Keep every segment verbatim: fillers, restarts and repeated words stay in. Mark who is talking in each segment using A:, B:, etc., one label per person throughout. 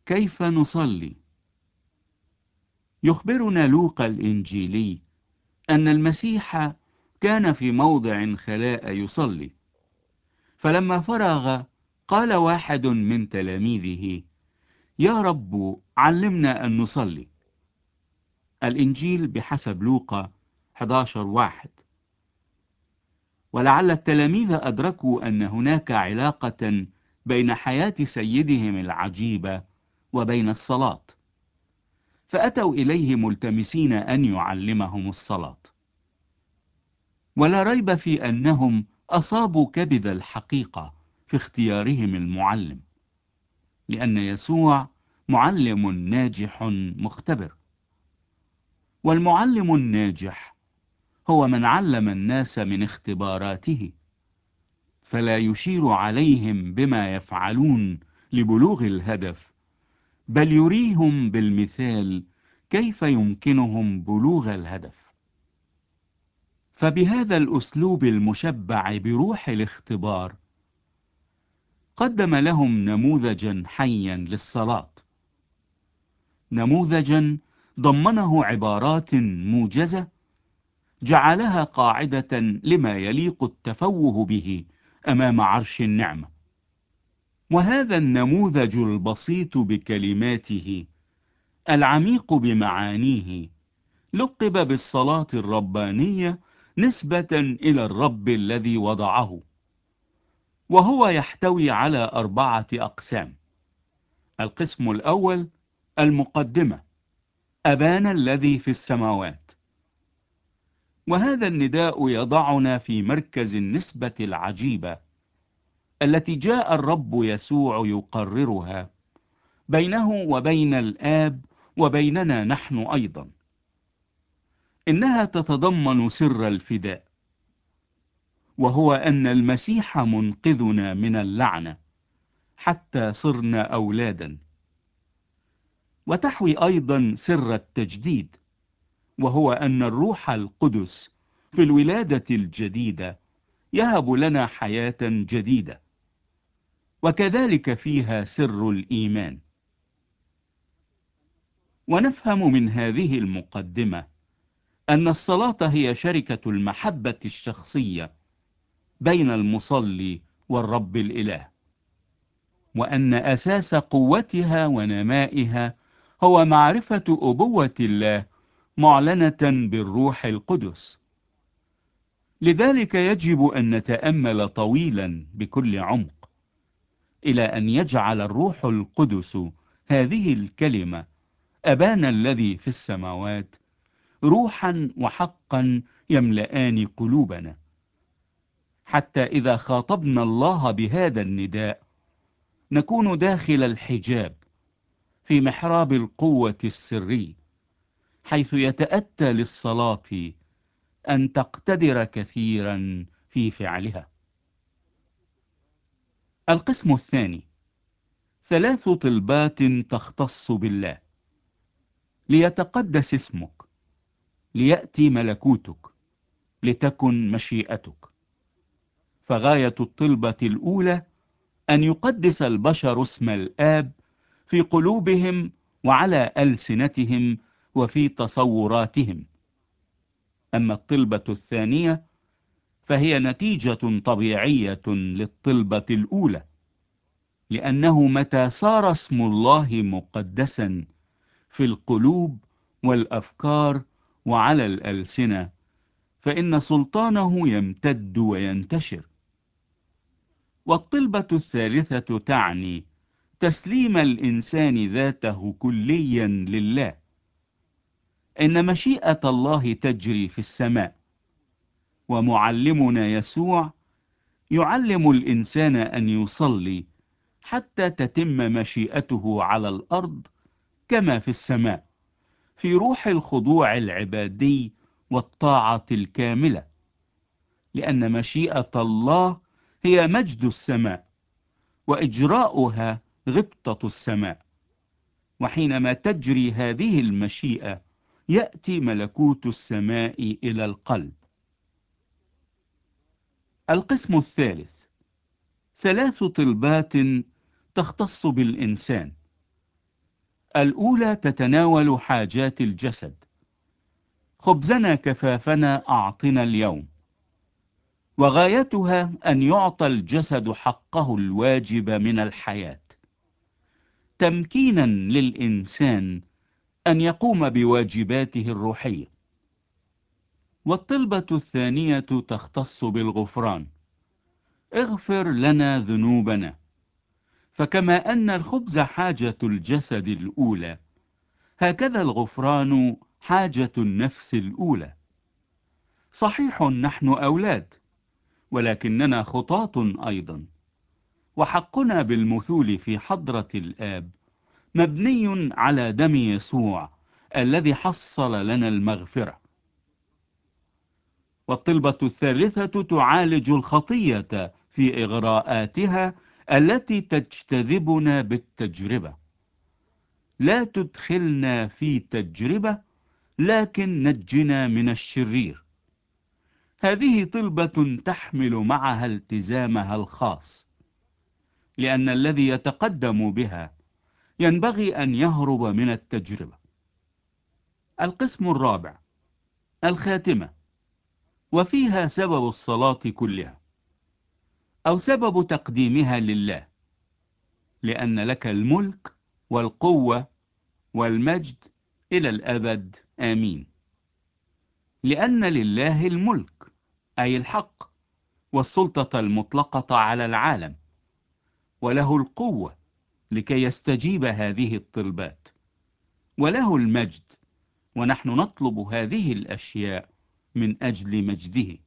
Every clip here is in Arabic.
A: كيف نصلي؟ يخبرنا لوقا الإنجيلي أن المسيح كان في موضع خلاء يصلي، فلما فرغ قال واحد من تلاميذه: يا رب، علمنا أن نصلي. الإنجيل بحسب لوقا أحد عشر واحد. ولعل التلاميذ أدركوا أن هناك علاقة بين حياة سيدهم العجيبة وبين الصلاة، فأتوا إليه ملتمسين أن يعلمهم الصلاة. ولا ريب في أنهم أصابوا كبد الحقيقة في اختيارهم المعلم، لأن يسوع معلم ناجح مختبر، والمعلم الناجح هو من علم الناس من اختباراته، فلا يشير عليهم بما يفعلون لبلوغ الهدف، بل يريهم بالمثال كيف يمكنهم بلوغ الهدف. فبهذا الأسلوب المشبع بروح الاختبار قدم لهم نموذجا حيا للصلاة، نموذجا ضمنه عبارات موجزة جعلها قاعدة لما يليق التفوه به أمام عرش النعمة. وهذا النموذج البسيط بكلماته العميق بمعانيه لقب بالصلاة الربانية نسبة إلى الرب الذي وضعه، وهو يحتوي على أربعة أقسام. القسم الأول المقدمة: أبانا الذي في السماوات. وهذا النداء يضعنا في مركز النسبة العجيبة التي جاء الرب يسوع يقررها بينه وبين الآب وبيننا نحن أيضا. إنها تتضمن سر الفداء، وهو أن المسيح منقذنا من اللعنة حتى صرنا أولادا. وتحوي أيضا سر التجديد، وهو أن الروح القدس في الولادة الجديدة يهب لنا حياة جديدة، وكذلك فيها سر الإيمان. ونفهم من هذه المقدمة أن الصلاة هي شركة المحبة الشخصية بين المصلي والرب الإله، وأن أساس قوتها ونمائها هو معرفة أبوة الله معلنة بالروح القدس. لذلك يجب أن نتأمل طويلا بكل عمق إلى أن يجعل الروح القدس هذه الكلمة أبانا الذي في السماوات روحا وحقا يملآن قلوبنا، حتى إذا خاطبنا الله بهذا النداء نكون داخل الحجاب في محراب القوة السري، حيث يتأتى للصلاة أن تقتدر كثيرا في فعلها. القسم الثاني: ثلاث طلبات تختص بالله. ليتقدس اسمك، ليأتي ملكوتك، لتكن مشيئتك. فغاية الطلبة الأولى أن يقدس البشر اسم الآب في قلوبهم وعلى ألسنتهم وفي تصوراتهم. أما الطلبة الثانية فهي نتيجة طبيعية للطلبة الأولى، لأنه متى صار اسم الله مقدسا في القلوب والأفكار وعلى الألسنة، فإن سلطانه يمتد وينتشر. والطلبة الثالثة تعني تسليم الإنسان ذاته كليا لله. إن مشيئة الله تجري في السماء، ومعلمنا يسوع يعلم الإنسان أن يصلي حتى تتم مشيئته على الأرض كما في السماء، في روح الخضوع العبادي والطاعة الكاملة، لأن مشيئة الله هي مجد السماء، وإجراؤها غبطة السماء. وحينما تجري هذه المشيئة يأتي ملكوت السماء إلى القلب. القسم الثالث: ثلاث طلبات تختص بالإنسان. الأولى تتناول حاجات الجسد: خبزنا كفافنا أعطنا اليوم، وغايتها أن يعطى الجسد حقه الواجب من الحياة، تمكينا للإنسان أن يقوم بواجباته الروحية. والطلبة الثانية تختص بالغفران: اغفر لنا ذنوبنا. فكما أن الخبز حاجة الجسد الأولى، هكذا الغفران حاجة النفس الأولى. صحيح نحن أولاد، ولكننا خطاة أيضا، وحقنا بالمثول في حضرة الآب مبني على دم يسوع الذي حصل لنا المغفرة. والطلبة الثالثة تعالج الخطية في إغراءاتها التي تجتذبنا بالتجربة: لا تدخلنا في تجربة، لكن نجنا من الشرير. هذه طلبة تحمل معها التزامها الخاص، لأن الذي يتقدم بها ينبغي أن يهرب من التجربة. القسم الرابع: الخاتمة، وفيها سبب الصلاة كلها، أو سبب تقديمها لله، لأن لك الملك والقوة والمجد إلى الأبد، آمين. لأن لله الملك، أي الحق والسلطة المطلقة على العالم، وله القوة لكي يستجيب هذه الطلبات، وله المجد، ونحن نطلب هذه الأشياء من أجل مجده.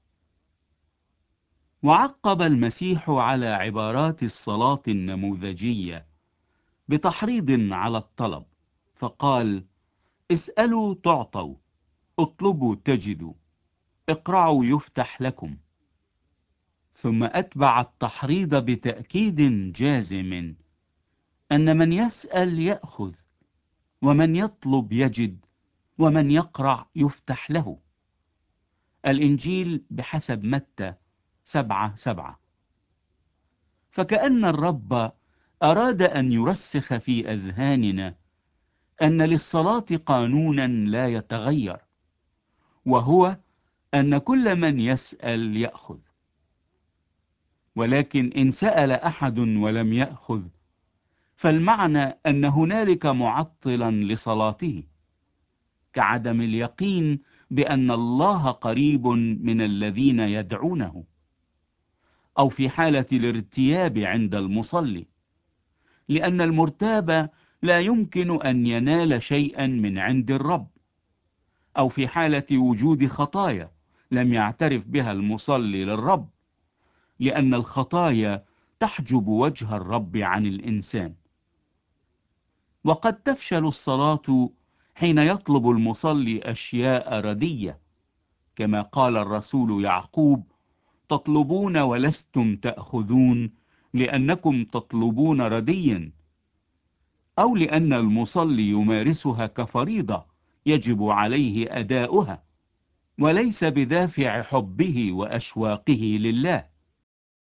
A: وعقب المسيح على عبارات الصلاة النموذجية بتحريض على الطلب، فقال: اسألوا تعطوا، اطلبوا تجدوا، اقرعوا يفتح لكم. ثم أتبع التحريض بتأكيد جازم أن من يسأل يأخذ، ومن يطلب يجد، ومن يقرع يفتح له. الإنجيل بحسب متى سبعة سبعة. فكأن الرب أراد أن يرسخ في أذهاننا أن للصلاة قانونا لا يتغير، وهو أن كل من يسأل يأخذ. ولكن إن سأل أحد ولم يأخذ، فالمعنى أن هنالك معطلا لصلاته، كعدم اليقين بأن الله قريب من الذين يدعونه، أو في حالة الارتياب عند المصلي، لأن المرتاب لا يمكن أن ينال شيئا من عند الرب، أو في حالة وجود خطايا لم يعترف بها المصلي للرب، لأن الخطايا تحجب وجه الرب عن الإنسان. وقد تفشل الصلاة حين يطلب المصلي أشياء ردية، كما قال الرسول يعقوب: تطلبون ولستم تأخذون، لأنكم تطلبون رديا. أو لأن المصلي يمارسها كفريضة يجب عليه أداؤها، وليس بدافع حبه وأشواقه لله.